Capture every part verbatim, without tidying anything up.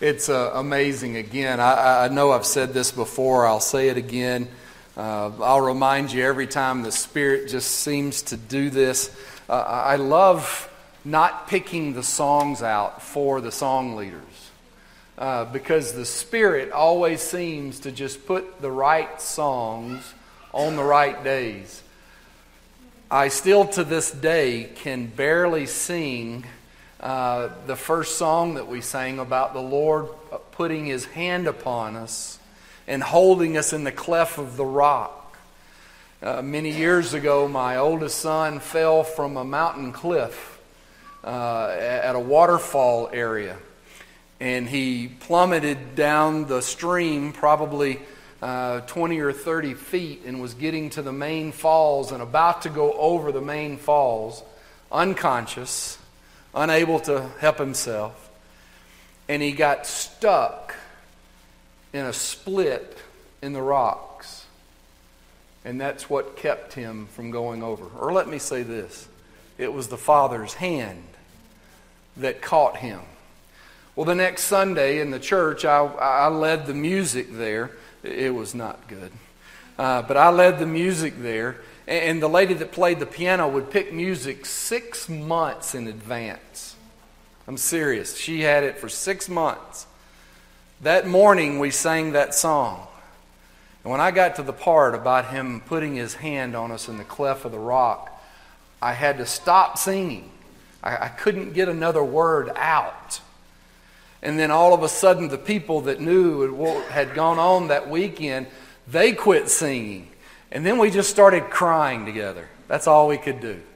It's uh, amazing. Again, I, I know I've said this before. I'll say it again. Uh, I'll remind you every time the Spirit just seems to do this. Uh, I love not picking the songs out for the song leaders. Uh, because the Spirit always seems to just put the right songs on the right days. I still to this day can barely sing uh, the first song that we sang about the Lord putting His hand upon us and holding us in the cleft of the rock. Uh, many years ago, my oldest son fell from a mountain cliff uh, at a waterfall area. And he plummeted down the stream probably uh, twenty or thirty feet and was getting to the main falls and about to go over the main falls, unconscious, unable to help himself. And he got stuck in a split in the rocks. And that's what kept him from going over. Or let me say this, it was the Father's hand that caught him. Well, the next Sunday in the church, I, I led the music there. It was not good. Uh, but I led the music there. And the lady that played the piano would pick music six months in advance. I'm serious. She had it for six months. That morning, we sang that song. And when I got to the part about Him putting His hand on us in the cleft of the rock, I had to stop singing. I, I couldn't get another word out. And then all of a sudden, the people that knew what had gone on that weekend, they quit singing. And then we just started crying together. That's all we could do.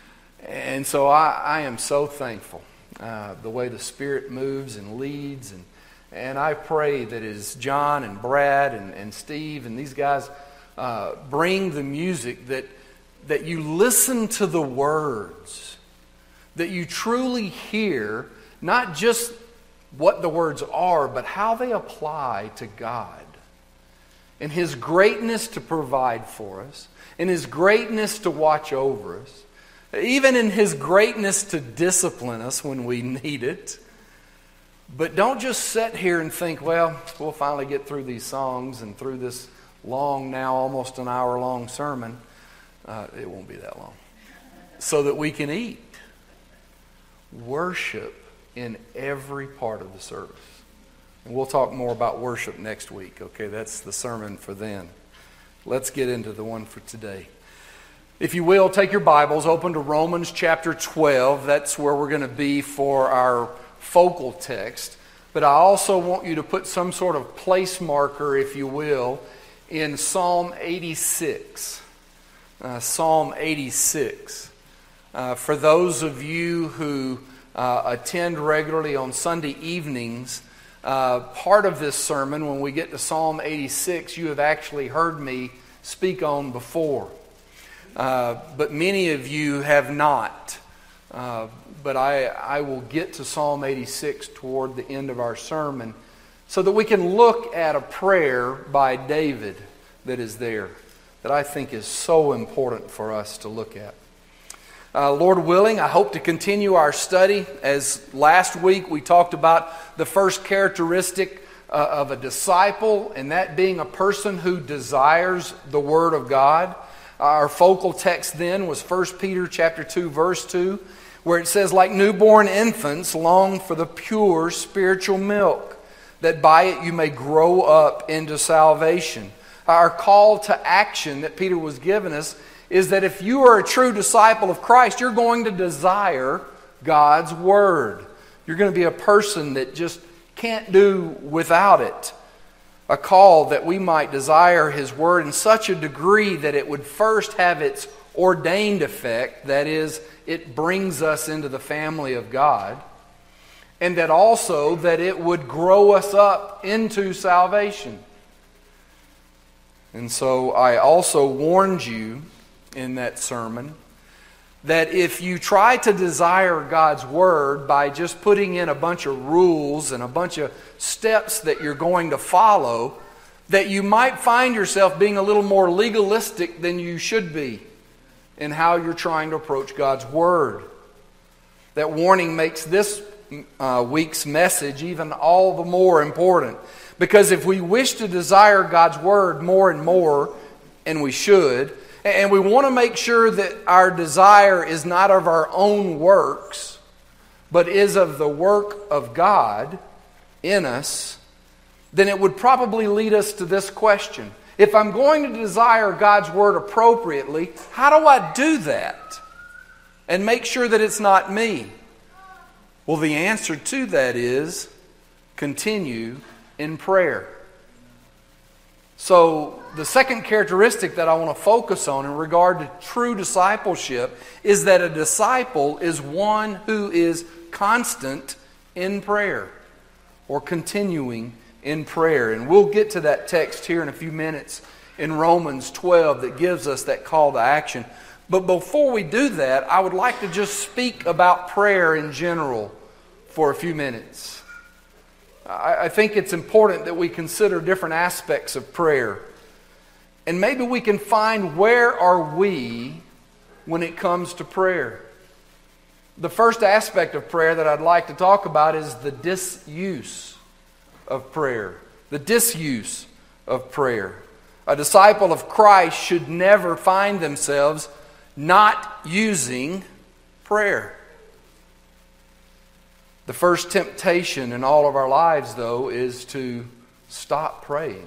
And so I, I am so thankful uh, the way the Spirit moves and leads. And, and I pray that as John and Brad and, and Steve and these guys uh, bring the music, that, that you listen to the words, that you truly hear not just what the words are, but how they apply to God and His greatness to provide for us, and His greatness to watch over us, even in His greatness to discipline us when we need it. But don't just sit here and think, well, we'll finally get through these songs and through this long, now almost an hour long sermon. Uh, it won't be that long. So that we can eat. Worship in every part of the service. And we'll talk more about worship next week. Okay, that's the sermon for then. Let's get into the one for today. If you will, take your Bibles, open to Romans chapter twelve. That's where we're going to be for our focal text. But I also want you to put some sort of place marker, if you will, in Psalm eighty-six. Uh, Psalm eighty-six. Uh, for those of you who Uh, attend regularly on Sunday evenings, uh, part of this sermon, when we get to Psalm eighty-six, you have actually heard me speak on before. Uh, but many of you have not. Uh, but I, I will get to Psalm eighty-six toward the end of our sermon so that we can look at a prayer by David that is there that I think is so important for us to look at. Uh, Lord willing, I hope to continue our study. As last week we talked about the first characteristic uh, of a disciple, and that being a person who desires the Word of God. Our focal text then was First Peter chapter two, verse two, where it says, like newborn infants, long for the pure spiritual milk, that by it you may grow up into salvation. Our call to action that Peter was giving us is that if you are a true disciple of Christ, you're going to desire God's Word. You're going to be a person that just can't do without it. A call that we might desire His Word in such a degree that it would first have its ordained effect, that is, it brings us into the family of God, and that also that it would grow us up into salvation. And so I also warned you in that sermon that if you try to desire God's Word by just putting in a bunch of rules and a bunch of steps that you're going to follow, that you might find yourself being a little more legalistic than you should be in how you're trying to approach God's Word. That warning makes this uh, week's message even all the more important. Because if we wish to desire God's Word more and more, and we should, and we want to make sure that our desire is not of our own works, but is of the work of God in us, then it would probably lead us to this question. If I'm going to desire God's Word appropriately, how do I do that? And make sure that it's not me? Well, the answer to that is continue in prayer. So, the second characteristic that I want to focus on in regard to true discipleship is that a disciple is one who is constant in prayer, or continuing in prayer. And we'll get to that text here in a few minutes in Romans twelve that gives us that call to action. But before we do that, I would like to just speak about prayer in general for a few minutes. I think it's important that we consider different aspects of prayer. And maybe we can find where are we when it comes to prayer. The first aspect of prayer that I'd like to talk about is the disuse of prayer. The disuse of prayer. A disciple of Christ should never find themselves not using prayer. The first temptation in all of our lives, though, is to stop praying.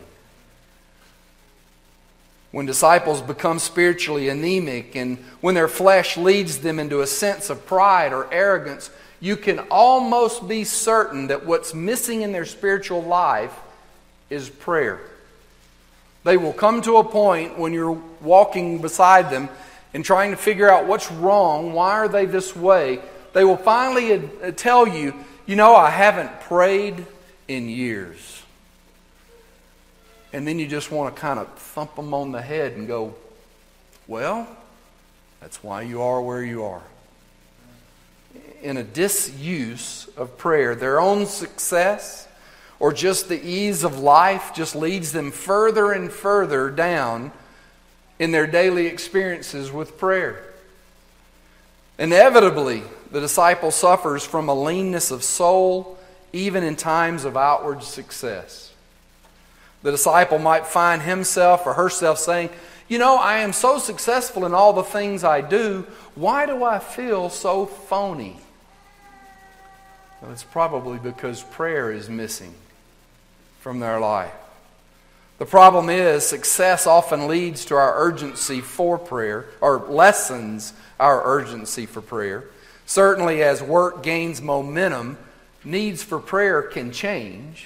When disciples become spiritually anemic and when their flesh leads them into a sense of pride or arrogance, you can almost be certain that what's missing in their spiritual life is prayer. They will come to a point when you're walking beside them and trying to figure out what's wrong, why are they this way? They will finally tell you, you know, I haven't prayed in years. And then you just want to kind of thump them on the head and go, well, that's why you are where you are. In a disuse of prayer, their own success or just the ease of life just leads them further and further down in their daily experiences with prayer. Inevitably, the disciple suffers from a leanness of soul, even in times of outward success. The disciple might find himself or herself saying, you know, I am so successful in all the things I do. Why do I feel so phony? Well, it's probably because prayer is missing from their life. The problem is, success often leads to our urgency for prayer, or lessens our urgency for prayer. Certainly, as work gains momentum, needs for prayer can change.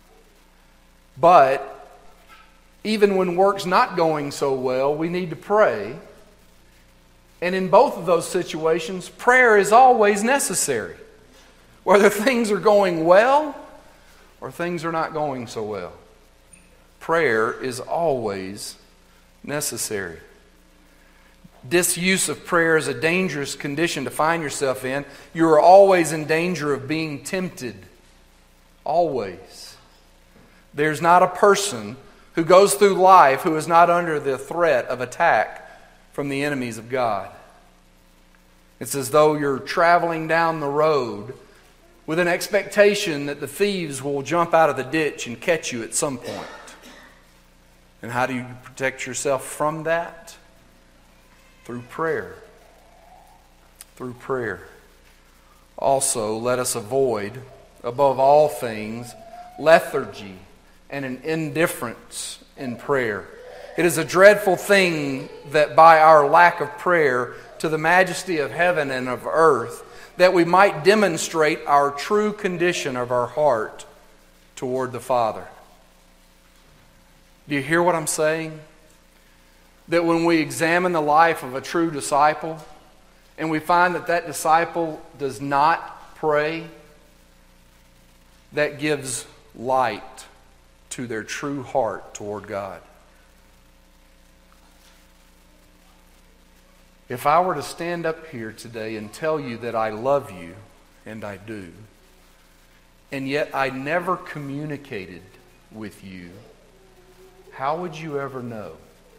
But even when work's not going so well, we need to pray. And in both of those situations, prayer is always necessary. Whether things are going well or things are not going so well. Prayer is always necessary. Disuse of prayer is a dangerous condition to find yourself in. You are always in danger of being tempted. Always. There's not a person who goes through life who is not under the threat of attack from the enemies of God. It's as though you're traveling down the road with an expectation that the thieves will jump out of the ditch and catch you at some point. And how do you protect yourself from that? Through prayer. Through prayer. Also, let us avoid, above all things, lethargy and an indifference in prayer. It is a dreadful thing that by our lack of prayer to the majesty of heaven and of earth, that we might demonstrate our true condition of our heart toward the Father. Do you hear what I'm saying? That when we examine the life of a true disciple and we find that that disciple does not pray, that gives light to their true heart toward God. If I were to stand up here today and tell you that I love you, and I do, and yet I never communicated with you, how would you ever know?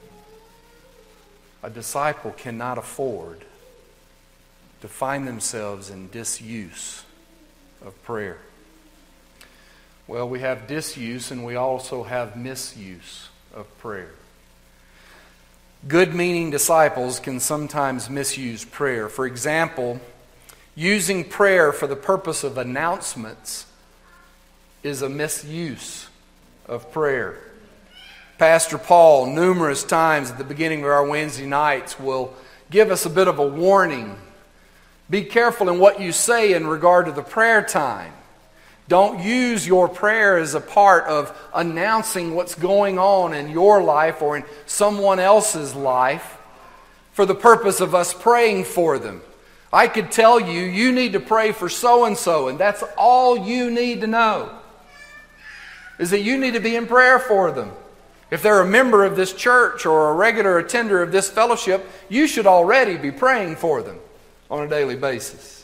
A disciple cannot afford to find themselves in disuse of prayer? Well, we have disuse and we also have misuse of prayer. Good-meaning disciples can sometimes misuse prayer. For example, using prayer for the purpose of announcements is a misuse of prayer. Pastor Paul, numerous times at the beginning of our Wednesday nights, will give us a bit of a warning. Be careful in what you say in regard to the prayer time. Don't use your prayer as a part of announcing what's going on in your life or in someone else's life for the purpose of us praying for them. I could tell you, you need to pray for so-and-so, and that's all you need to know, is that you need to be in prayer for them. If they're a member of this church or a regular attender of this fellowship, you should already be praying for them on a daily basis.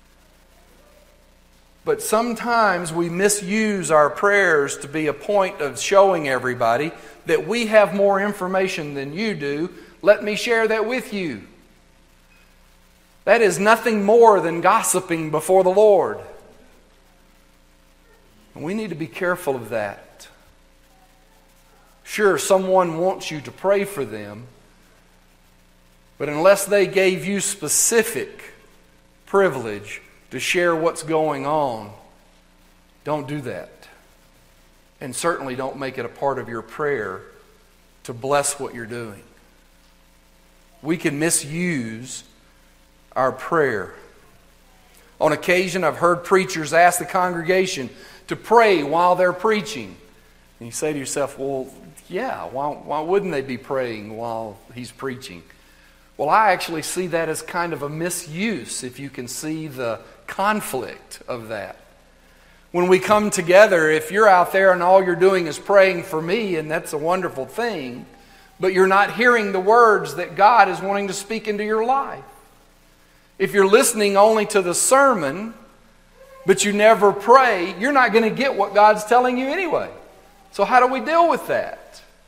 But sometimes we misuse our prayers to be a point of showing everybody that we have more information than you do. Let me share that with you. That is nothing more than gossiping before the Lord. And we need to be careful of that. Sure, someone wants you to pray for them, but unless they gave you specific privilege to share what's going on, don't do that. And certainly don't make it a part of your prayer to bless what you're doing. We can misuse our prayer. On occasion, I've heard preachers ask the congregation to pray while they're preaching. And you say to yourself, well, yeah, why, why wouldn't they be praying while he's preaching? Well, I actually see that as kind of a misuse, if you can see the conflict of that. When we come together, if you're out there and all you're doing is praying for me, and that's a wonderful thing, but you're not hearing the words that God is wanting to speak into your life. If you're listening only to the sermon, but you never pray, you're not going to get what God's telling you anyway. So how do we deal with that?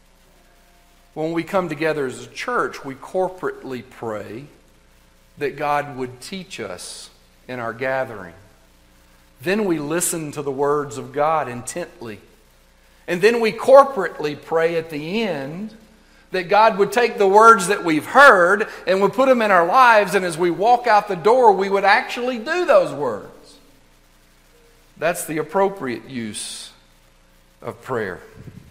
When we come together as a church, we corporately pray that God would teach us in our gathering. Then we listen to the words of God intently. And then we corporately pray at the end that God would take the words that we've heard and would put them in our lives, and as we walk out the door, we would actually do those words. That's the appropriate use of prayer.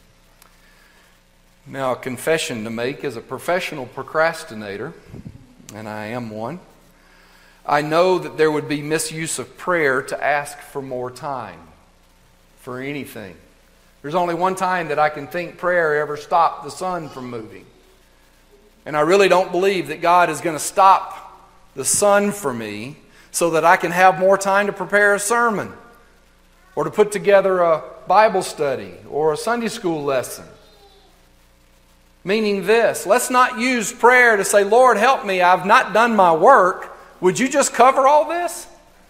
Now, a confession to make as a professional procrastinator, and I am one, I know that there would be misuse of prayer to ask for more time for anything. There's only one time that I can think prayer ever stopped the sun from moving. And I really don't believe that God is going to stop the sun for me so that I can have more time to prepare a sermon or to put together a Bible study or a Sunday school lesson. Meaning this, let's not use prayer to say, Lord, help me, I've not done my work. Would you just cover all this?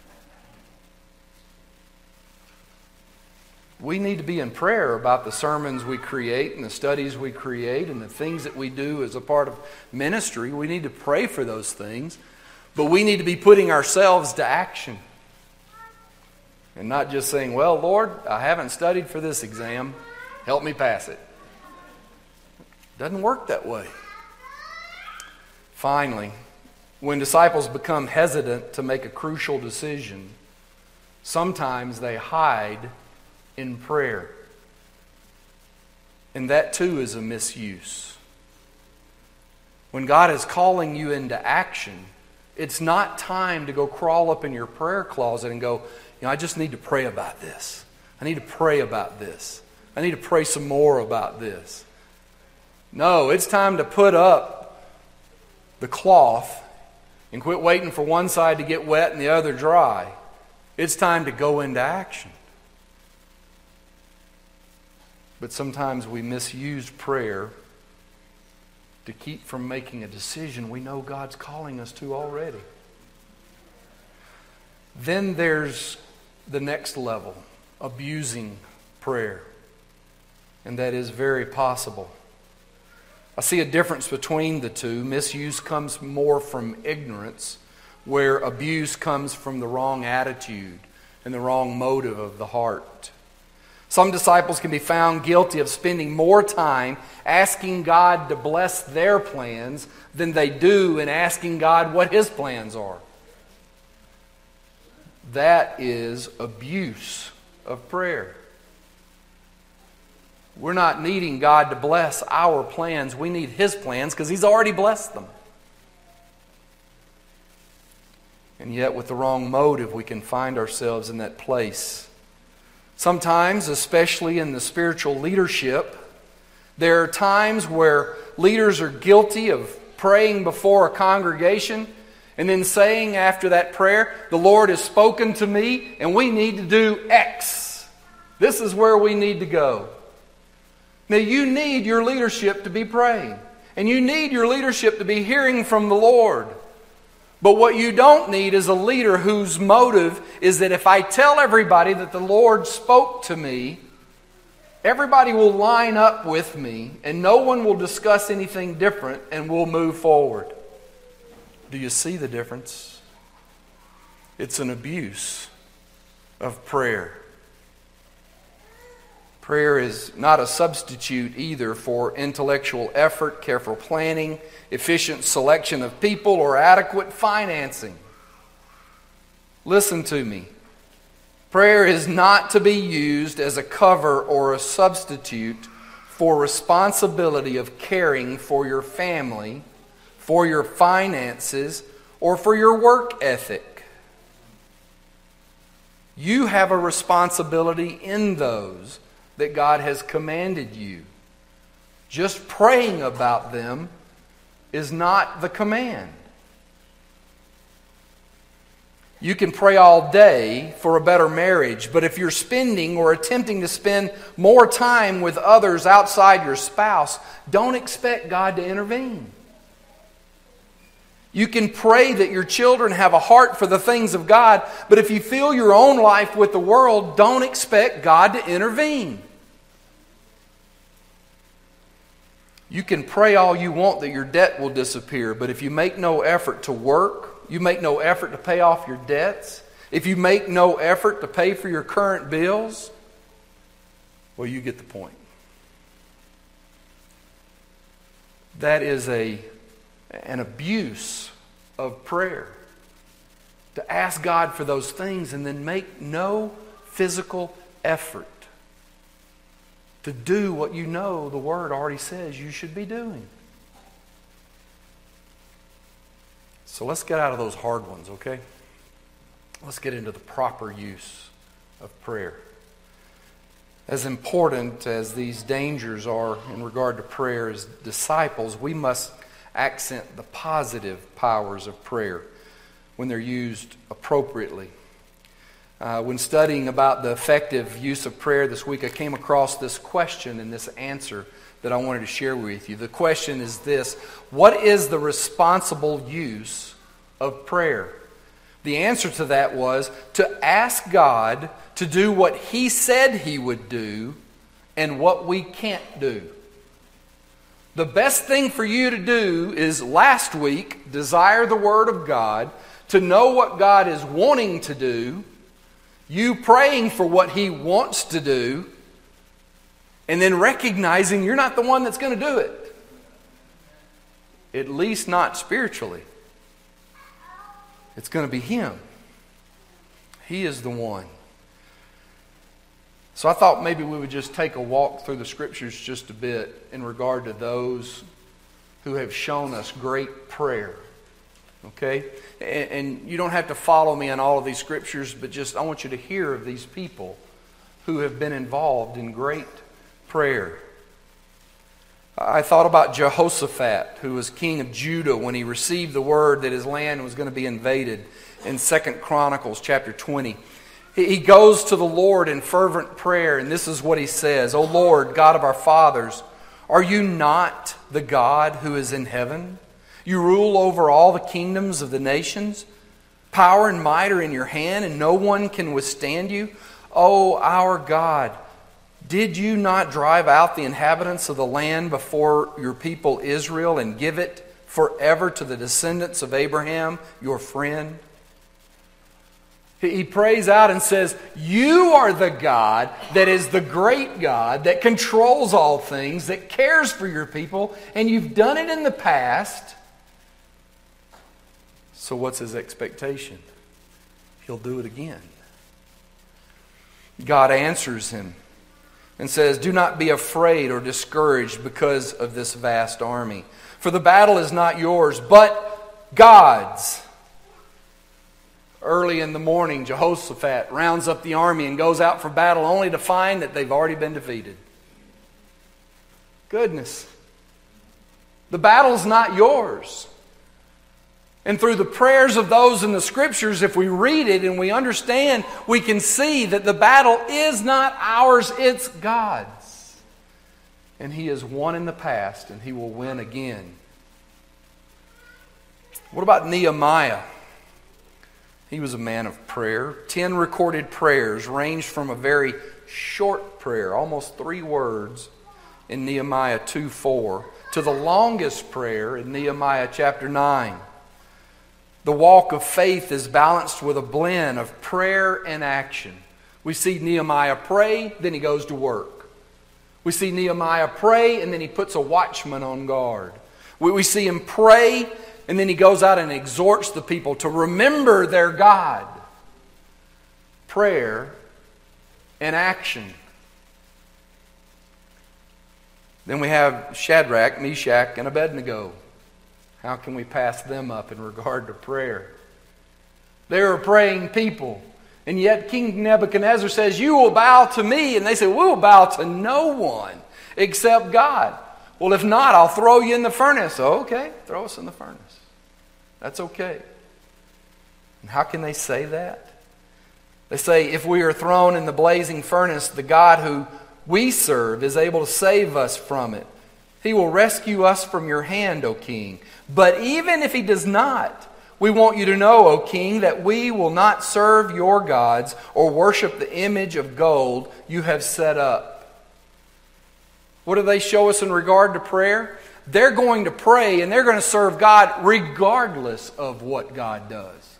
We need to be in prayer about the sermons we create and the studies we create and the things that we do as a part of ministry. We need to pray for those things. But we need to be putting ourselves to action. And not just saying, well, Lord, I haven't studied for this exam. Help me pass it. Doesn't work that way. Finally, when disciples become hesitant to make a crucial decision, sometimes they hide in prayer. And that too is a misuse. When God is calling you into action, it's not time to go crawl up in your prayer closet and go, you know, I just need to pray about this. I need to pray about this. I need to pray some more about this. No, it's time to put up the cloth and quit waiting for one side to get wet and the other dry. It's time to go into action. But sometimes we misuse prayer to keep from making a decision we know God's calling us to already. Then there's the next level, abusing prayer. And that is very possible. I see a difference between the two. Misuse comes more from ignorance, where abuse comes from the wrong attitude. and the wrong motive of the heart. Some disciples can be found guilty of spending more time asking God to bless their plans than they do in asking God what His plans are. That is abuse of prayer. We're not needing God to bless our plans. We need His plans because He's already blessed them. And yet with the wrong motive, we can find ourselves in that place. Sometimes, especially in the spiritual leadership, there are times where leaders are guilty of praying before a congregation and then saying after that prayer, the Lord has spoken to me and we need to do X. This is where we need to go. Now you need your leadership to be praying. And you need your leadership to be hearing from the Lord. But what you don't need is a leader whose motive is that if I tell everybody that the Lord spoke to me, everybody will line up with me and no one will discuss anything different and we'll move forward. Do you see the difference? It's an abuse of prayer. Prayer is not a substitute either for intellectual effort, careful planning, efficient selection of people, or adequate financing. Listen to me. Prayer is not to be used as a cover or a substitute for responsibility of caring for your family, for your finances, or for your work ethic. You have a responsibility in those that God has commanded you. Just praying about them is not the command. You can pray all day for a better marriage, but if you're spending or attempting to spend more time with others outside your spouse, don't expect God to intervene. You can pray that your children have a heart for the things of God, but if you fill your own life with the world, don't expect God to intervene. You can pray all you want that your debt will disappear, but if you make no effort to work, you make no effort to pay off your debts, if you make no effort to pay for your current bills, well, you get the point. That is a, an abuse of prayer. To ask God for those things and then make no physical effort to do what you know the Word already says you should be doing. So let's get out of those hard ones, okay? Let's get into the proper use of prayer. As important as these dangers are in regard to prayer as disciples, we must accent the positive powers of prayer when they're used appropriately. Uh, when studying about the effective use of prayer this week, I came across this question and this answer that I wanted to share with you. The question is this: what is the responsible use of prayer? The answer to that was to ask God to do what He said He would do and what we can't do. The best thing for you to do is, last week, desire the Word of God, to know what God is wanting to do, you praying for what He wants to do, and then recognizing you're not the one that's going to do it. At least not spiritually. It's going to be Him. He is the one. So I thought maybe we would just take a walk through the Scriptures just a bit in regard to those who have shown us great prayer. Okay? And, and you don't have to follow me on all of these Scriptures, but just I want you to hear of these people who have been involved in great prayer. I thought about Jehoshaphat, who was king of Judah when he received the word that his land was going to be invaded in Second Chronicles chapter twenty. He goes to the Lord in fervent prayer, and this is what he says: O Lord, God of our fathers, are you not the God who is in heaven? You rule over all the kingdoms of the nations. Power and might are in your hand, and no one can withstand you. O our God, did you not drive out the inhabitants of the land before your people Israel and give it forever to the descendants of Abraham, your friend? He prays out and says, you are the God that is the great God, that controls all things, that cares for your people, and you've done it in the past. So what's his expectation? He'll do it again. God answers him and says, do not be afraid or discouraged because of this vast army. For the battle is not yours, but God's. Early in the morning, Jehoshaphat rounds up the army and goes out for battle only to find that they've already been defeated. Goodness. The battle's not yours. And through the prayers of those in the Scriptures, if we read it and we understand, we can see that the battle is not ours, it's God's. And He has won in the past, and He will win again. What about Nehemiah? He was a man of prayer. Ten recorded prayers ranged from a very short prayer, almost three words, in Nehemiah two four, to the longest prayer in Nehemiah chapter nine. The walk of faith is balanced with a blend of prayer and action. We see Nehemiah pray, then he goes to work. We see Nehemiah pray, and then he puts a watchman on guard. We, we see him pray, and then he goes out and exhorts the people to remember their God. Prayer and action. Then we have Shadrach, Meshach, and Abednego. How can we pass them up in regard to prayer? They were praying people. And yet King Nebuchadnezzar says, you will bow to me. And they say, we will bow to no one except God. Well, if not, I'll throw you in the furnace. Oh, okay, throw us in the furnace. That's okay. And how can they say that? They say, if we are thrown in the blazing furnace, the God who we serve is able to save us from it. He will rescue us from your hand, O king. But even if He does not, we want you to know, O king, that we will not serve your gods or worship the image of gold you have set up. What do they show us in regard to prayer? They're going to pray and they're going to serve God regardless of what God does.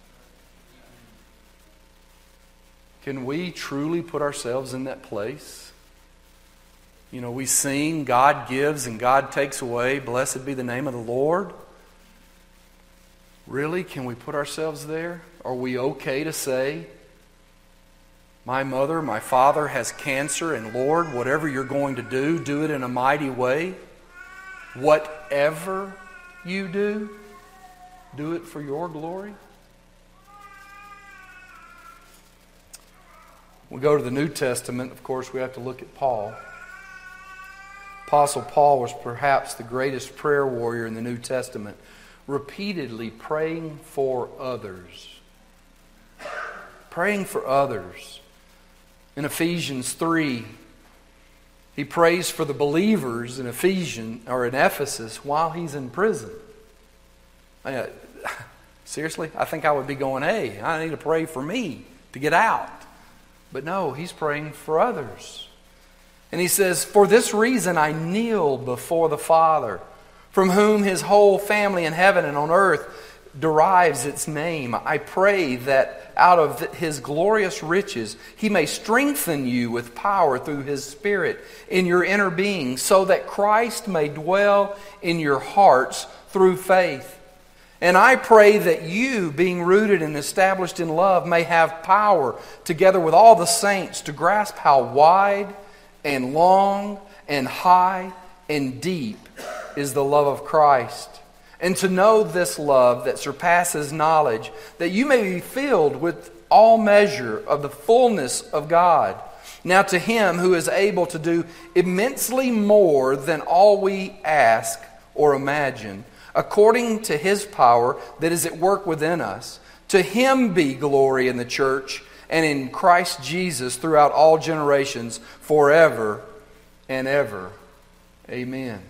Can we truly put ourselves in that place? You know, we sing, God gives and God takes away. Blessed be the name of the Lord. Really, can we put ourselves there? Are we okay to say, my mother, my father has cancer, and Lord, whatever you're going to do, do it in a mighty way. Whatever you do, do it for your glory. We go to the New Testament, of course, we have to look at Paul. Apostle Paul was perhaps the greatest prayer warrior in the New Testament, repeatedly praying for others. Praying for others. In Ephesians three, he prays for the believers in Ephesians or in Ephesus while he's in prison. I mean, seriously, I think I would be going, hey, I need to pray for me to get out. But no, he's praying for others. And he says, for this reason I kneel before the Father, from whom His whole family in heaven and on earth derives its name. I pray that out of His glorious riches He may strengthen you with power through His Spirit in your inner being, so that Christ may dwell in your hearts through faith. And I pray that you, being rooted and established in love, may have power, together with all the saints, to grasp how wide and long and high and deep is the love of Christ, and to know this love that surpasses knowledge, that you may be filled with all measure of the fullness of God. Now to Him who is able to do immensely more than all we ask or imagine, according to His power that is at work within us, to Him be glory in the church and in Christ Jesus throughout all generations, forever and ever. Amen.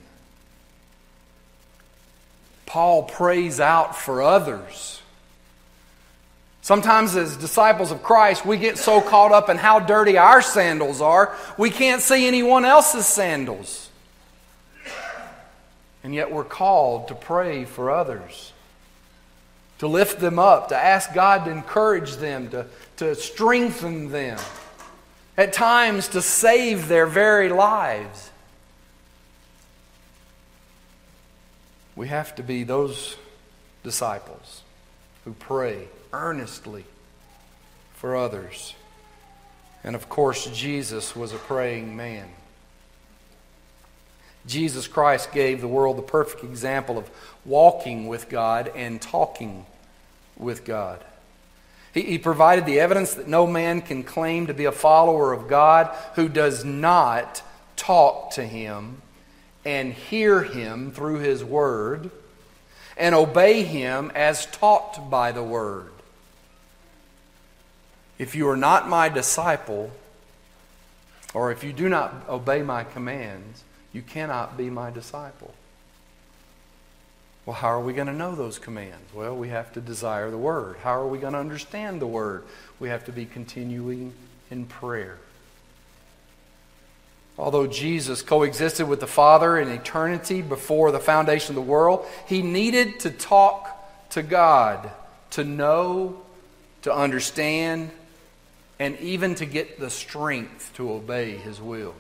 Paul prays out for others. Sometimes as disciples of Christ, we get so caught up in how dirty our sandals are, we can't see anyone else's sandals. And yet we're called to pray for others. to lift them up, to ask God to encourage them, to, to strengthen them, at times to save their very lives. We have to be those disciples who pray earnestly for others. And of course, Jesus was a praying man. Jesus Christ gave the world the perfect example of walking with God and talking with God. He, he provided the evidence that no man can claim to be a follower of God who does not talk to Him and hear Him through His Word and obey Him as taught by the Word. If you are not my disciple, or if you do not obey my commands, you cannot be my disciple. Well, how are we going to know those commands? Well, we have to desire the Word. How are we going to understand the Word? We have to be continuing in prayer. Although Jesus coexisted with the Father in eternity before the foundation of the world, He needed to talk to God, to know, to understand, and even to get the strength to obey His will.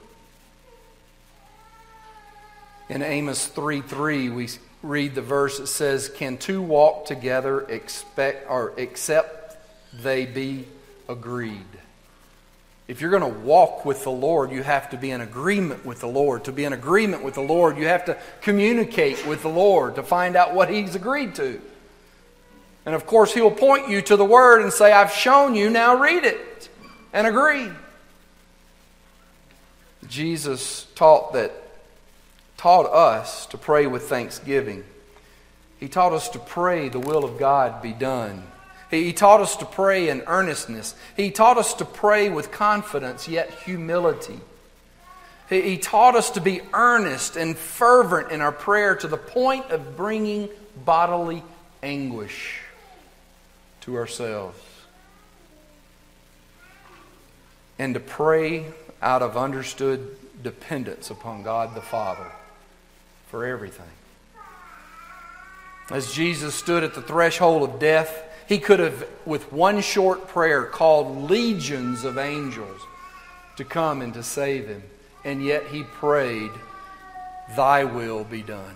In Amos three three, we read the verse that says, "Can two walk together expect or except they be agreed?" If you're going to walk with the Lord, you have to be in agreement with the Lord. To be in agreement with the Lord, you have to communicate with the Lord to find out what He's agreed to. And of course, He'll point you to the Word and say, "I've shown you, now read it and agree." Jesus taught that taught us to pray with thanksgiving. He taught us to pray the will of God be done. He taught us to pray in earnestness. He taught us to pray with confidence yet humility. He taught us to be earnest and fervent in our prayer to the point of bringing bodily anguish to ourselves. And to pray out of understood dependence upon God the Father for everything. As Jesus stood at the threshold of death, He could have, with one short prayer, called legions of angels to come and to save Him. And yet He prayed, "Thy will be done.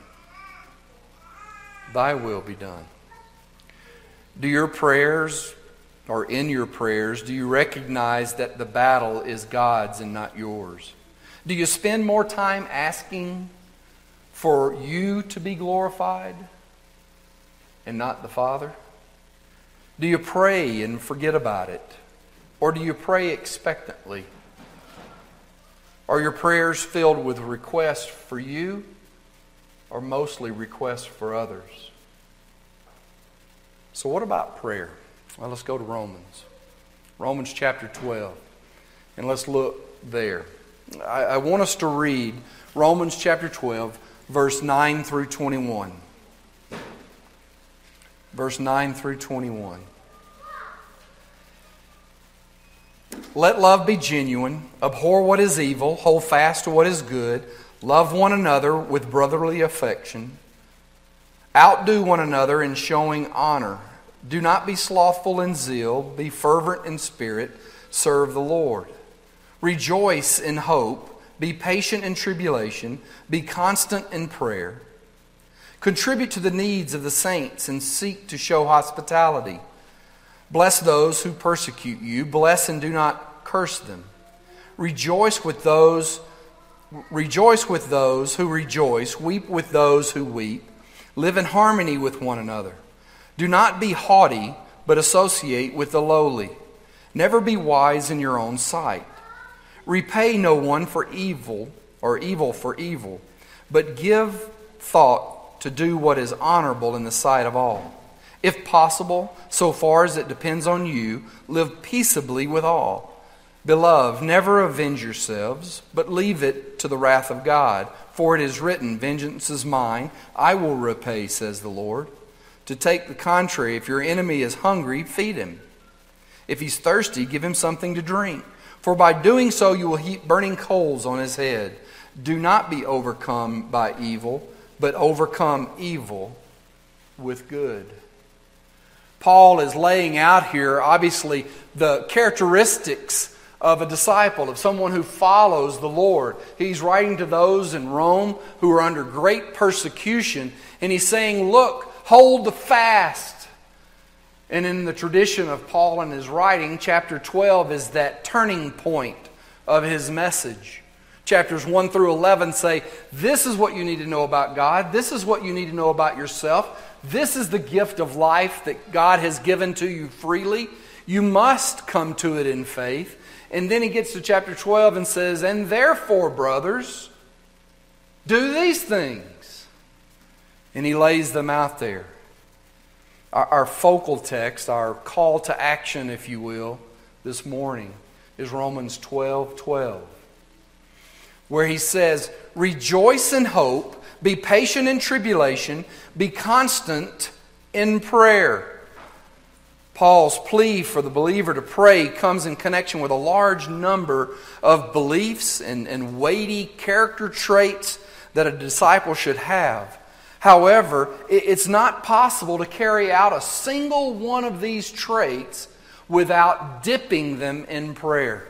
Thy will be done." Do your prayers, or in your prayers, do you recognize that the battle is God's and not yours? Do you spend more time asking for you to be glorified and not the Father? Do you pray and forget about it? Or do you pray expectantly? Are your prayers filled with requests for you or mostly requests for others? So what about prayer? Well, let's go to Romans. Romans chapter twelve. And let's look there. I, I want us to read Romans chapter twelve, verse nine through twenty-one. Verse nine through twenty-one. "Let love be genuine. Abhor what is evil. Hold fast to what is good. Love one another with brotherly affection. Outdo one another in showing honor. Do not be slothful in zeal. Be fervent in spirit. Serve the Lord. Rejoice in hope. Be patient in tribulation. Be constant in prayer. Contribute to the needs of the saints and seek to show hospitality. Bless those who persecute you. Bless and do not curse them. Rejoice with those, rejoice with those who rejoice. Weep with those who weep. Live in harmony with one another. Do not be haughty, but associate with the lowly. Never be wise in your own sight. Repay no one for evil or evil for evil, but give thought to do what is honorable in the sight of all. If possible, so far as it depends on you, live peaceably with all. Beloved, never avenge yourselves, but leave it to the wrath of God. For it is written, 'Vengeance is mine, I will repay,' says the Lord. To take the contrary, if your enemy is hungry, feed him. If he's thirsty, give him something to drink. For by doing so you will heap burning coals on his head. Do not be overcome by evil, but overcome evil with good." Paul is laying out here, obviously, the characteristics of a disciple, of someone who follows the Lord. He's writing to those in Rome who are under great persecution, and he's saying, look, hold fast. And in the tradition of Paul and his writing, chapter twelve is that turning point of his message. Chapters one through eleven say, this is what you need to know about God. This is what you need to know about yourself. This is the gift of life that God has given to you freely. You must come to it in faith. And then he gets to chapter twelve and says, and therefore, brothers, do these things. And he lays them out there. Our, our focal text, our call to action, if you will, this morning is Romans twelve twelve, where he says, rejoice in hope, be patient in tribulation, be constant in prayer. Paul's plea for the believer to pray comes in connection with a large number of beliefs and, and weighty character traits that a disciple should have. However, it, it's not possible to carry out a single one of these traits without dipping them in prayer.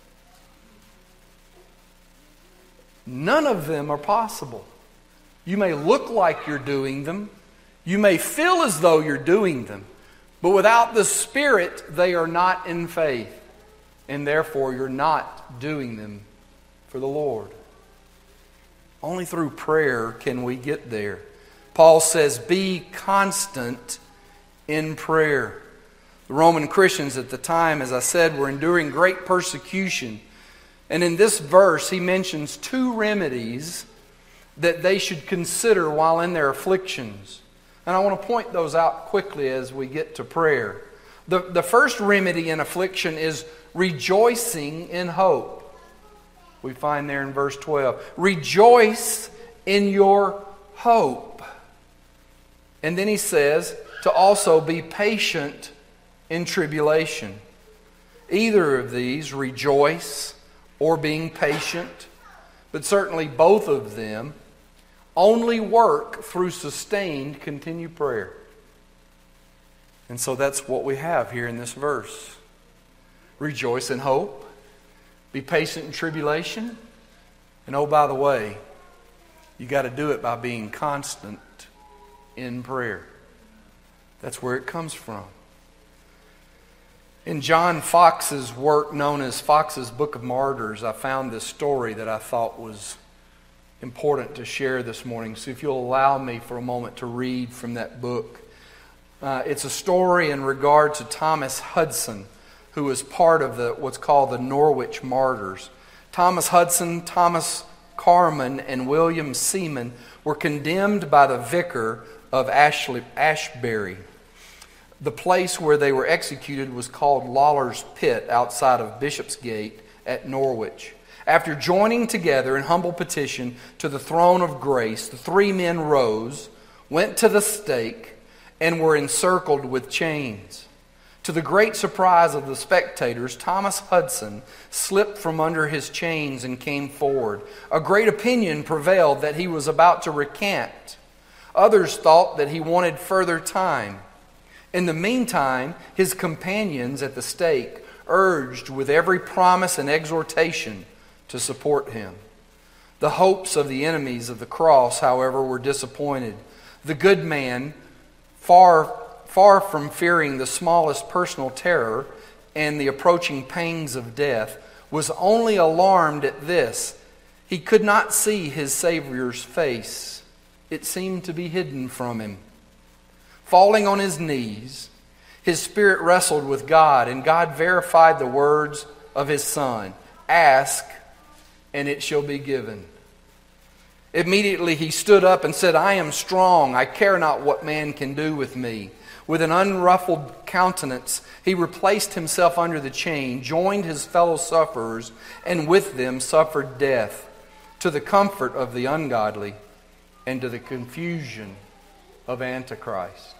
None of them are possible. You may look like you're doing them. You may feel as though you're doing them. But without the Spirit, they are not in faith. And therefore, you're not doing them for the Lord. Only through prayer can we get there. Paul says, be constant in prayer. The Roman Christians at the time, as I said, were enduring great persecution. And in this verse, he mentions two remedies that they should consider while in their afflictions. And I want to point those out quickly as we get to prayer. The, the first remedy in affliction is rejoicing in hope. We find there in verse twelve. Rejoice in your hope. And then he says to also be patient in tribulation. Either of these, rejoice or being patient, but certainly both of them, only work through sustained continued prayer. And so that's what we have here in this verse. Rejoice in hope. Be patient in tribulation. And oh, by the way, you got to do it by being constant in prayer. That's where it comes from. In John Fox's work known as Fox's Book of Martyrs, I found this story that I thought was important to share this morning. So if you'll allow me for a moment to read from that book. Uh, it's a story in regard to Thomas Hudson, who was part of the what's called the Norwich Martyrs. Thomas Hudson, Thomas Carman, and William Seaman were condemned by the vicar of Ashley, Ashbury. The place where they were executed was called Lawler's Pit outside of Bishopsgate at Norwich. After joining together in humble petition to the throne of grace, the three men rose, went to the stake, and were encircled with chains. To the great surprise of the spectators, Thomas Hudson slipped from under his chains and came forward. A great opinion prevailed that he was about to recant. Others thought that he wanted further time. In the meantime, his companions at the stake urged with every promise and exhortation to support him. The hopes of the enemies of the cross, however, were disappointed. The good man, far, far from fearing the smallest personal terror and the approaching pangs of death, was only alarmed at this. He could not see his Savior's face. It seemed to be hidden from him. Falling on his knees, his spirit wrestled with God, and God verified the words of his Son. Ask, and it shall be given. Immediately he stood up and said, I am strong. I care not what man can do with me. With an unruffled countenance, he replaced himself under the chain, joined his fellow sufferers, and with them suffered death, to the comfort of the ungodly and to the confusion of Antichrist.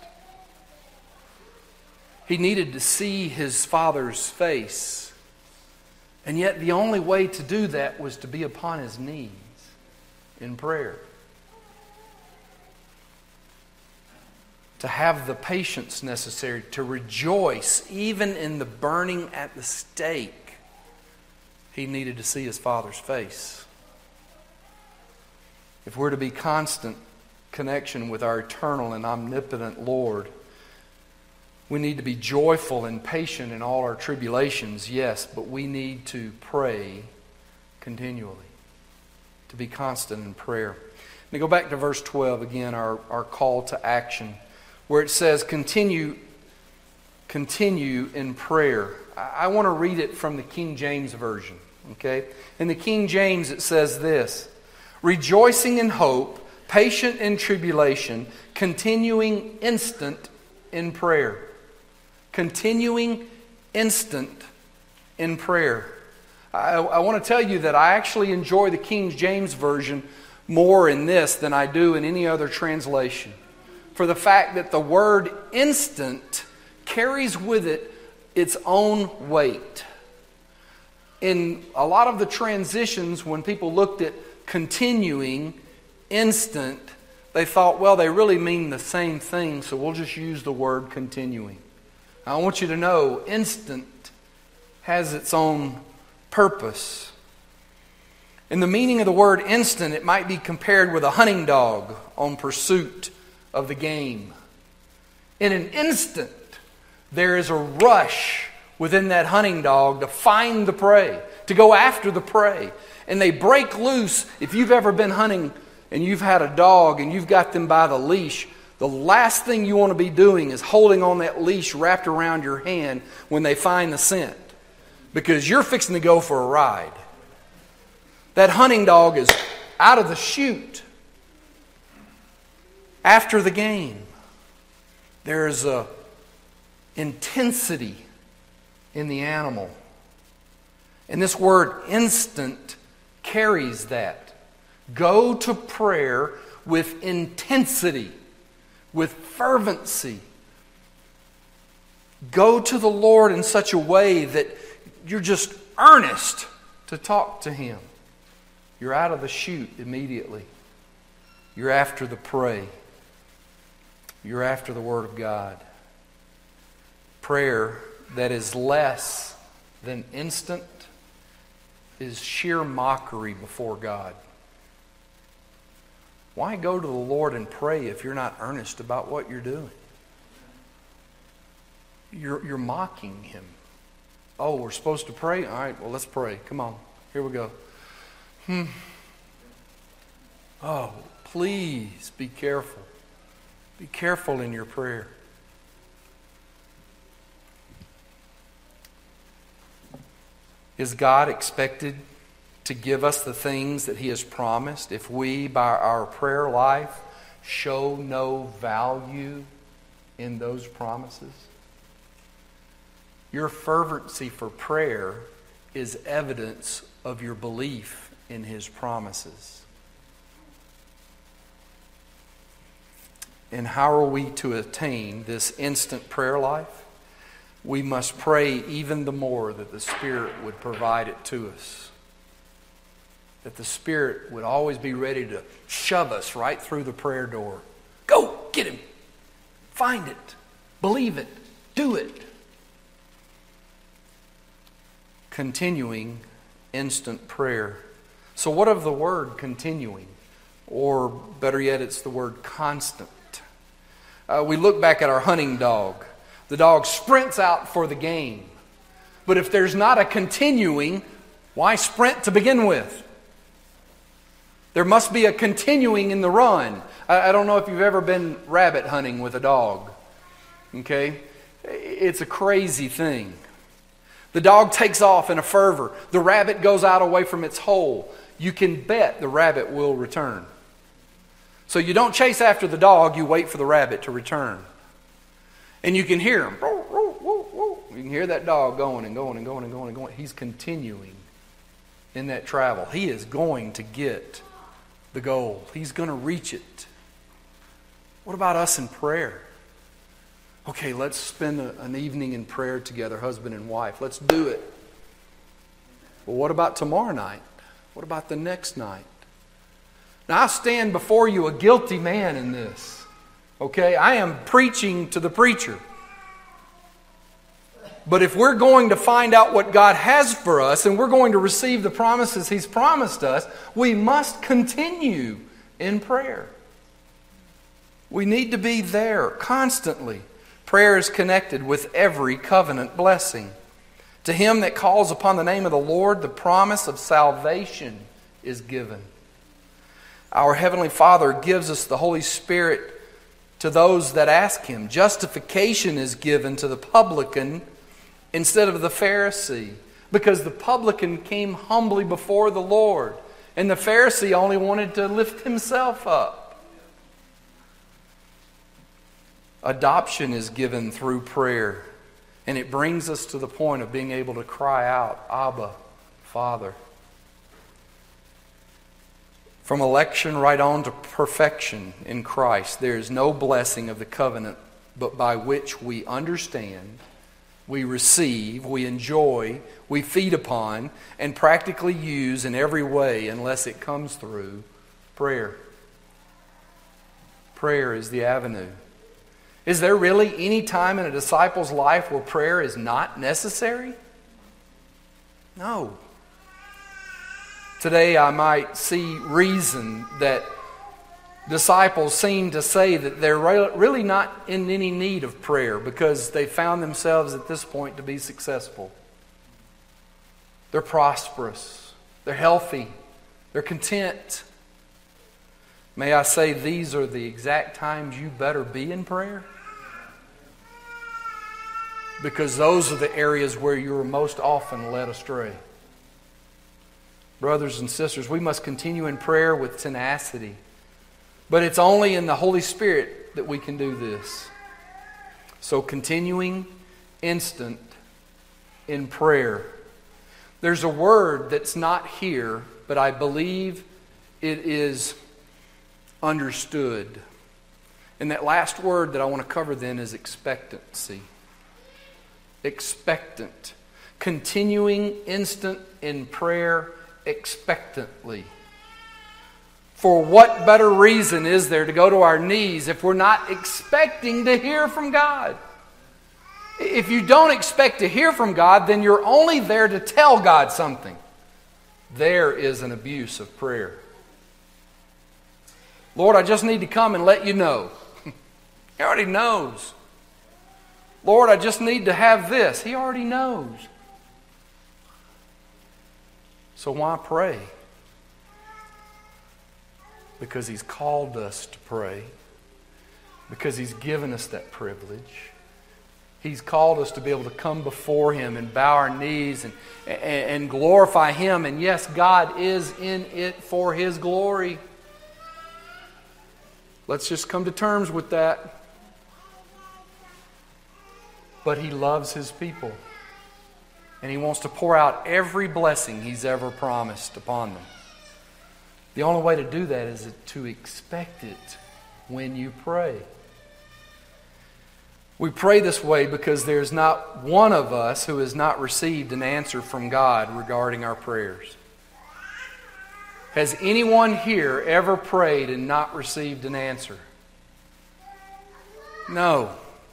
He needed to see his Father's face. And yet the only way to do that was to be upon his knees in prayer. to have the patience necessary to rejoice even in the burning at the stake. He needed to see his Father's face. If we're to be constant connection with our eternal and omnipotent Lord, we need to be joyful and patient in all our tribulations, yes, but we need to pray continually, to be constant in prayer. Now go back to verse twelve again, our, our call to action, where it says, continue, continue in prayer. I, I want to read it from the King James Version, okay? In the King James it says this, rejoicing in hope, patient in tribulation, continuing instant in prayer. Continuing instant in prayer. I, I want to tell you that I actually enjoy the King James Version more in this than I do in any other translation. For the fact that the word instant carries with it its own weight. In a lot of the transitions, when people looked at continuing, instant, they thought, well, they really mean the same thing, so we'll just use the word continuing. I want you to know, instant has its own purpose. In the meaning of the word instant, it might be compared with a hunting dog on pursuit of the game. In an instant, there is a rush within that hunting dog to find the prey, to go after the prey. And they break loose. If you've ever been hunting and you've had a dog and you've got them by the leash, the last thing you want to be doing is holding on that leash wrapped around your hand when they find the scent. Because you're fixing to go for a ride. That hunting dog is out of the chute after the game. There's a intensity in the animal. And this word instant carries that. Go to prayer with intensity, with fervency. Go to the Lord in such a way that you're just earnest to talk to Him. You're out of the chute immediately. You're after the prey. You're after the Word of God. Prayer that is less than instant is sheer mockery before God. Why go to the Lord and pray if you're not earnest about what you're doing? You're, you're mocking Him. Oh, we're supposed to pray? All right, well, let's pray. Come on. Here we go. Hmm. Oh, please be careful. Be careful in your prayer. Is God expected to give us the things that He has promised if we, by our prayer life, show no value in those promises? Your fervency for prayer is evidence of your belief in His promises. And how are we to attain this instant prayer life? We must pray even the more that the Spirit would provide it to us. That the Spirit would always be ready to shove us right through the prayer door. Go, get Him. Find it. Believe it. Do it. Continuing instant prayer. So what of the word continuing? Or better yet, it's the word constant. Uh, we look back at our hunting dog. The dog sprints out for the game. But if there's not a continuing, why sprint to begin with? There must be a continuing in the run. I, I don't know if you've ever been rabbit hunting with a dog. Okay? It's a crazy thing. The dog takes off in a fervor. The rabbit goes out away from its hole. You can bet the rabbit will return. So you don't chase after the dog, you wait for the rabbit to return. And you can hear him. You can hear that dog going and going and going and going and going. He's continuing in that travel. He is going to get the goal. He's going to reach it. What about us in prayer? Okay, let's spend a, an evening in prayer together, husband and wife. Let's do it. Well, what about tomorrow night? What about the next night? Now, I stand before you a guilty man in this. Okay? I am preaching to the preacher. But if we're going to find out what God has for us and we're going to receive the promises He's promised us, we must continue in prayer. We need to be there constantly. Prayer is connected with every covenant blessing. To him that calls upon the name of the Lord, the promise of salvation is given. Our Heavenly Father gives us the Holy Spirit to those that ask Him. Justification is given to the publican instead of the Pharisee, because the publican came humbly before the Lord, and the Pharisee only wanted to lift himself up. Adoption is given through prayer, and it brings us to the point of being able to cry out, Abba, Father. From election right on to perfection in Christ, there is no blessing of the covenant but by which we understand, we receive, we enjoy, we feed upon, and practically use in every way unless it comes through prayer. Prayer is the avenue. Is there really any time in a disciple's life where prayer is not necessary? No. Today I might see reason that disciples seem to say that they're really not in any need of prayer because they found themselves at this point to be successful. They're prosperous. They're healthy. They're content. May I say these are the exact times you better be in prayer? Because those are the areas where you're most often led astray. Brothers and sisters, we must continue in prayer with tenacity. But it's only in the Holy Spirit that we can do this. So continuing instant in prayer. There's a word that's not here, but I believe it is understood. And that last word that I want to cover then is expectancy. Expectant. Continuing instant in prayer expectantly. For what better reason is there to go to our knees if we're not expecting to hear from God? If you don't expect to hear from God, then you're only there to tell God something. There is an abuse of prayer. Lord, I just need to come and let you know. He already knows. Lord, I just need to have this. He already knows. So why pray? Because He's called us to pray. Because He's given us that privilege. He's called us to be able to come before Him and bow our knees and, and, and glorify Him. And yes, God is in it for His glory. Let's just come to terms with that. But He loves His people. And He wants to pour out every blessing He's ever promised upon them. The only way to do that is to expect it when you pray. We pray this way because there's not one of us who has not received an answer from God regarding our prayers. Has anyone here ever prayed and not received an answer? No.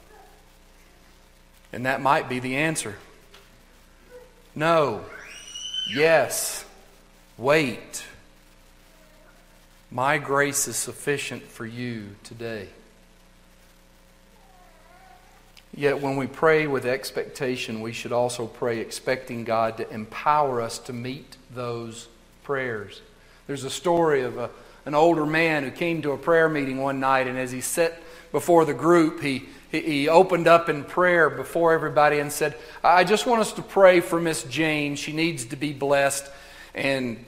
And that might be the answer. No. Yes. Wait. My grace is sufficient for you today. Yet when we pray with expectation, we should also pray expecting God to empower us to meet those prayers. There's a story of a, an older man who came to a prayer meeting one night, and as he sat before the group, he, he, he opened up in prayer before everybody and said, I just want us to pray for Miss Jane. She needs to be blessed. And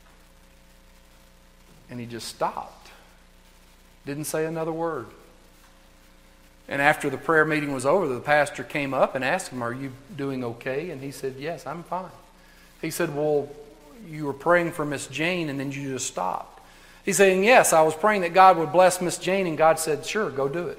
And he just stopped. Didn't say another word. And after the prayer meeting was over, the pastor came up and asked him, are you doing okay? And he said, yes, I'm fine. He said, well, you were praying for Miss Jane and then you just stopped. He's saying, yes, I was praying that God would bless Miss Jane, and God said, sure, go do it.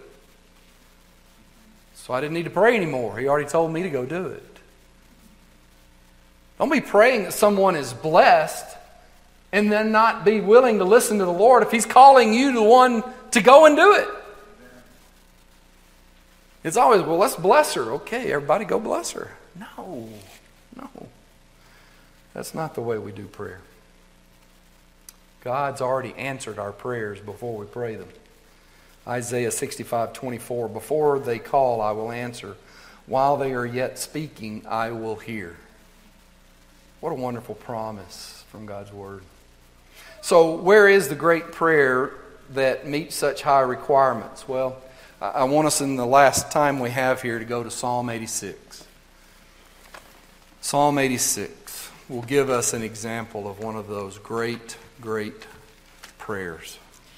So I didn't need to pray anymore. He already told me to go do it. Don't be praying that someone is blessed and then not be willing to listen to the Lord if He's calling you to one to go and do it. It's always, well, let's bless her. Okay, everybody go bless her. No, no. That's not the way we do prayer. God's already answered our prayers before we pray them. Isaiah sixty-five twenty-four, before they call, I will answer. While they are yet speaking, I will hear. What a wonderful promise from God's Word. So, where is the great prayer that meets such high requirements? Well, I want us in the last time we have here to go to Psalm eighty-six. Psalm eighty-six will give us an example of one of those great, great prayers.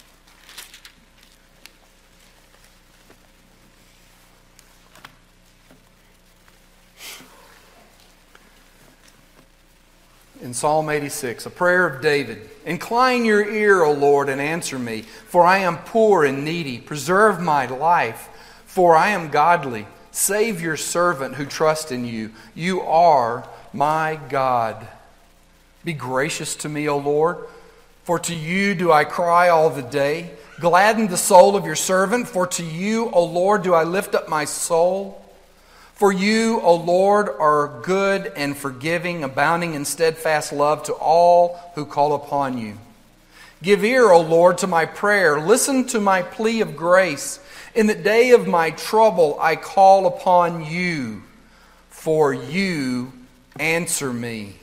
In Psalm eighty-six, a prayer of David. Incline your ear, O Lord, and answer me, for I am poor and needy. Preserve my life, for I am godly. Save your servant who trusts in you. You are my God. Be gracious to me, O Lord, for to you do I cry all the day. Gladden the soul of your servant, for to you, O Lord, do I lift up my soul. For you, O Lord, are good and forgiving, abounding in steadfast love to all who call upon you. Give ear, O Lord, to my prayer. Listen to my plea of grace. In the day of my trouble, I call upon you, for you answer me.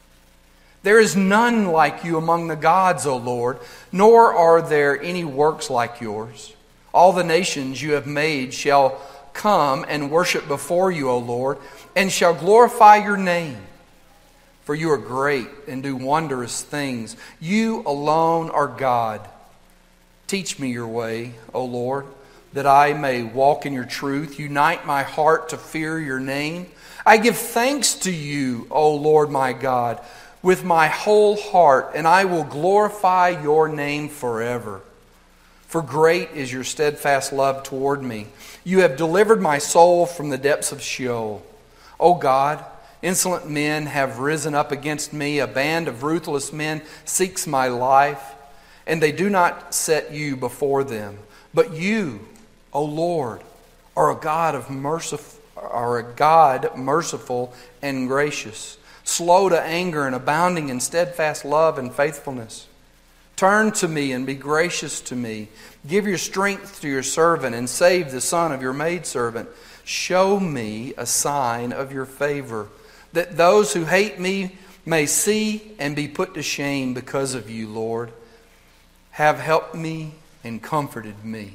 There is none like you among the gods, O Lord, nor are there any works like yours. All the nations you have made shall come and worship before you, O Lord, and shall glorify your name. For you are great and do wondrous things. You alone are God. Teach me your way, O Lord, that I may walk in your truth. Unite my heart to fear your name. I give thanks to you, O Lord my God, with my whole heart, and I will glorify your name forever. For great is your steadfast love toward me. You have delivered my soul from the depths of Sheol. O God, insolent men have risen up against me. A band of ruthless men seeks my life, and they do not set you before them. But you, O Lord, are a God of merciful, are a God merciful and gracious, slow to anger and abounding in steadfast love and faithfulness. Turn to me and be gracious to me. Give your strength to your servant and save the son of your maidservant. Show me a sign of your favor, that those who hate me may see and be put to shame because of you, Lord. Have helped me and comforted me.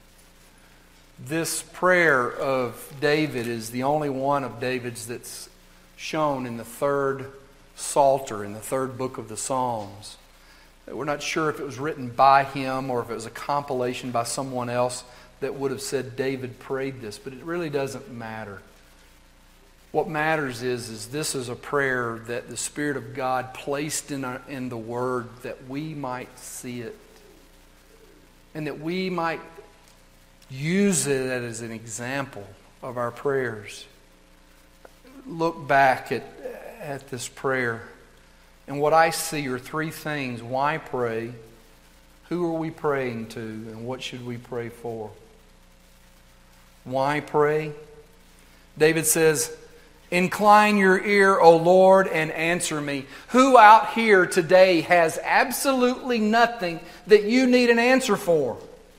This prayer of David is the only one of David's that's shown in the third Psalter, in the third book of the Psalms. We're not sure if it was written by him or if it was a compilation by someone else that would have said David prayed this, but it really doesn't matter. What matters is, is this is a prayer that the Spirit of God placed in, our, in the Word that we might see it and that we might use it as an example of our prayers. Look back at, at this prayer. And what I see are three things. Why pray? Who are we praying to? And what should we pray for? Why pray? David says, incline your ear, O Lord, and answer me. Who out here today has absolutely nothing that you need an answer for?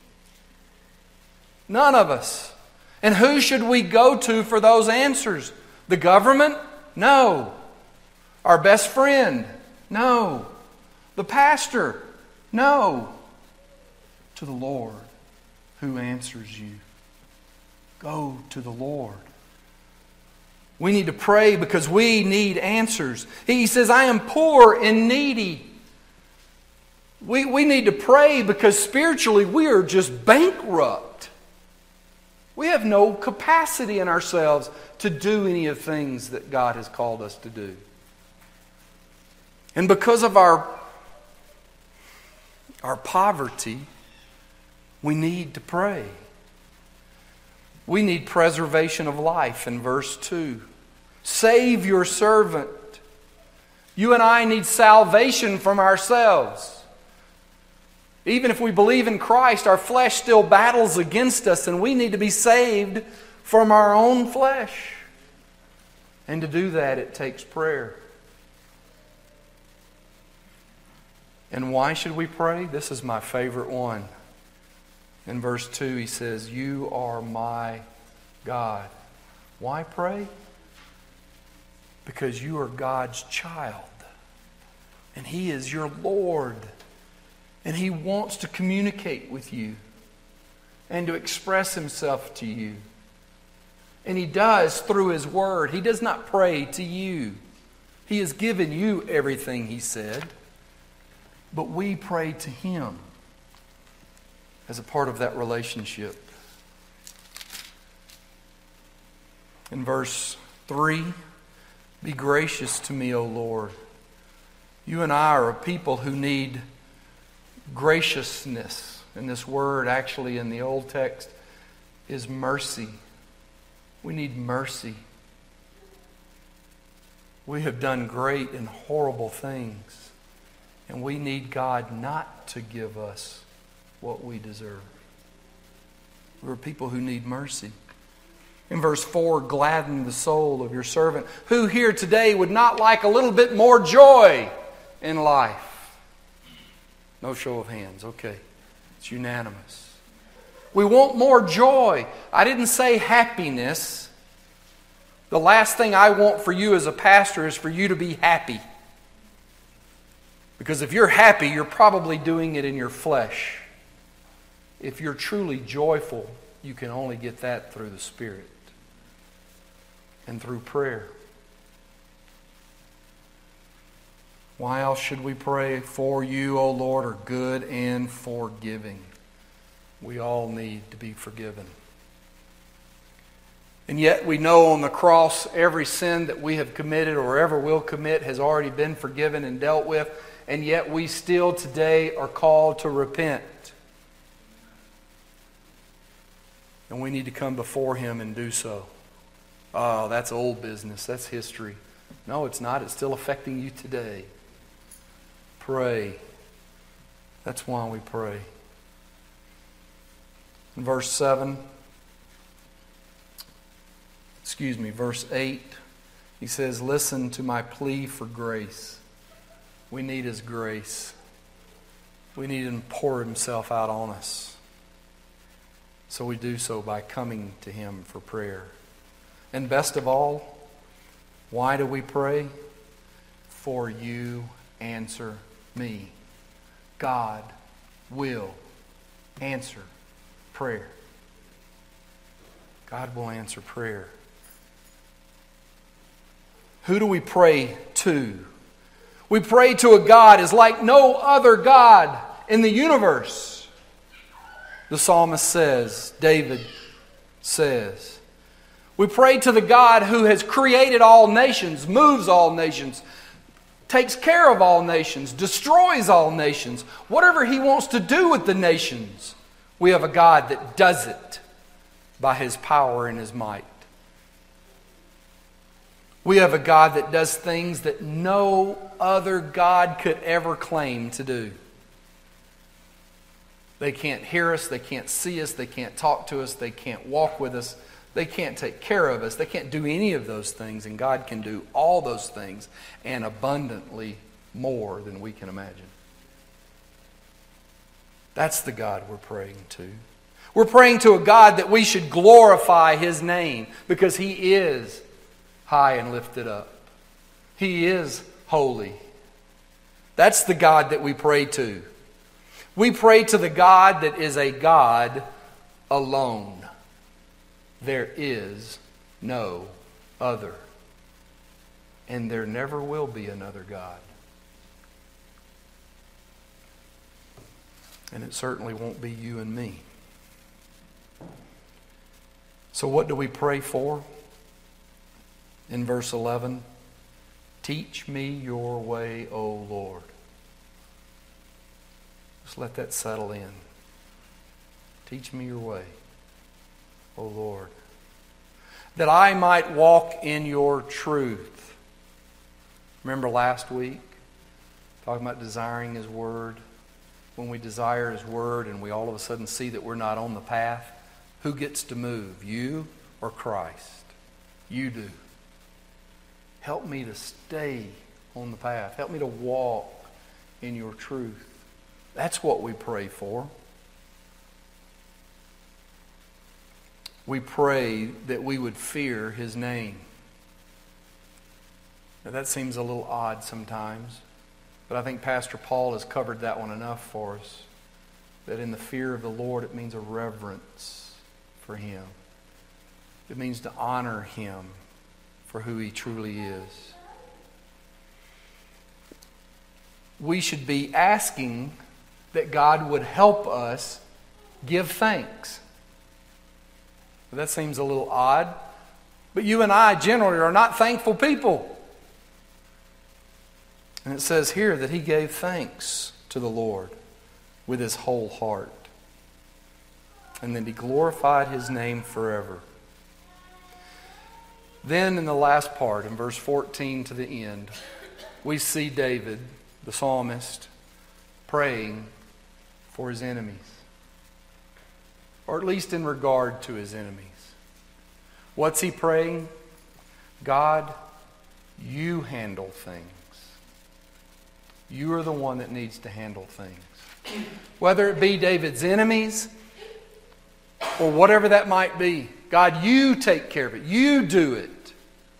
None of us. And who should we go to for those answers? The government? No. Our best friend? No. The pastor? No. To the Lord who answers you. Go to the Lord. We need to pray because we need answers. He says, I am poor and needy. We, we need to pray because spiritually we are just bankrupt. We have no capacity in ourselves to do any of the things that God has called us to do. And because of our, our poverty, we need to pray. We need preservation of life in verse two. Save your servant. You and I need salvation from ourselves. Even if we believe in Christ, our flesh still battles against us, and we need to be saved from our own flesh. And to do that, it takes prayer. And why should we pray? This is my favorite one. In verse two, he says, "You are my God." Why pray? Because you are God's child. And He is your Lord. And He wants to communicate with you and to express Himself to you. And He does through His Word. He does not pray to you. He has given you everything He said. But we pray to Him as a part of that relationship. In verse three, "Be gracious to me, O Lord." You and I are a people who need graciousness. And this word actually in the old text is mercy. We need mercy. We have done great and horrible things. And we need God not to give us what we deserve. We're people who need mercy. In verse four, "Gladden the soul of your servant." Who here today would not like a little bit more joy in life? No show of hands. Okay. It's unanimous. We want more joy. I didn't say happiness. The last thing I want for you as a pastor is for you to be happy. Because if you're happy, you're probably doing it in your flesh. If you're truly joyful, you can only get that through the Spirit and through prayer. Why else should we pray? For you, O Lord, are good and forgiving. We all need to be forgiven. And yet we know on the cross every sin that we have committed or ever will commit has already been forgiven and dealt with. And yet we still today are called to repent. And we need to come before Him and do so. Oh, that's old business. That's history. No, it's not. It's still affecting you today. Pray. That's why we pray. In verse seven, excuse me, verse eight, he says, "Listen to my plea for grace." We need His grace. We need Him to pour Himself out on us. So we do so by coming to Him for prayer. And best of all, why do we pray? For you answer me. God will answer prayer. God will answer prayer. Who do we pray to? We pray to a God as like no other God in the universe. The psalmist says, David says, we pray to the God who has created all nations, moves all nations, takes care of all nations, destroys all nations. Whatever He wants to do with the nations, we have a God that does it by His power and His might. We have a God that does things that no other God could ever claim to do. They can't hear us, they can't see us, they can't talk to us, they can't walk with us, they can't take care of us, they can't do any of those things, and God can do all those things and abundantly more than we can imagine. That's the God we're praying to. We're praying to a God that we should glorify His name because He is high and lifted up. He is holy. That's the God that we pray to. We pray to the God that is a God alone. There is no other. And there never will be another God. And it certainly won't be you and me. So what do we pray for? In verse eleven, teach me your way, O Lord. Just let that settle in. Teach me your way, O Lord, that I might walk in your truth. Remember last week, talking about desiring His Word. When we desire His Word and we all of a sudden see that we're not on the path, who gets to move, you or Christ. You do. Help me to stay on the path. Help me to walk in your truth. That's what we pray for. We pray that we would fear His name. Now that seems a little odd sometimes, but I think Pastor Paul has covered that one enough for us. That in the fear of the Lord, it means a reverence for Him. It means to honor Him for who He truly is. We should be asking that God would help us give thanks. That seems a little odd, but you and I generally are not thankful people. And it says here that he gave thanks to the Lord with his whole heart. And then he glorified His name forever. Then in the last part, in verse fourteen to the end, we see David, the psalmist, praying for his enemies. Or at least in regard to his enemies. What's he praying? God, you handle things. You are the one that needs to handle things. Whether it be David's enemies or whatever that might be. God, you take care of it. You do it.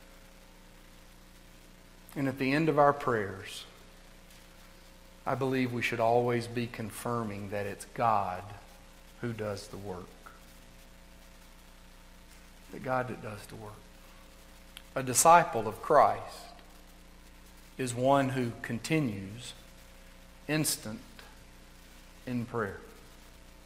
And at the end of our prayers, I believe we should always be confirming that it's God who does the work. That God that does the work. A disciple of Christ is one who continues instant in prayer.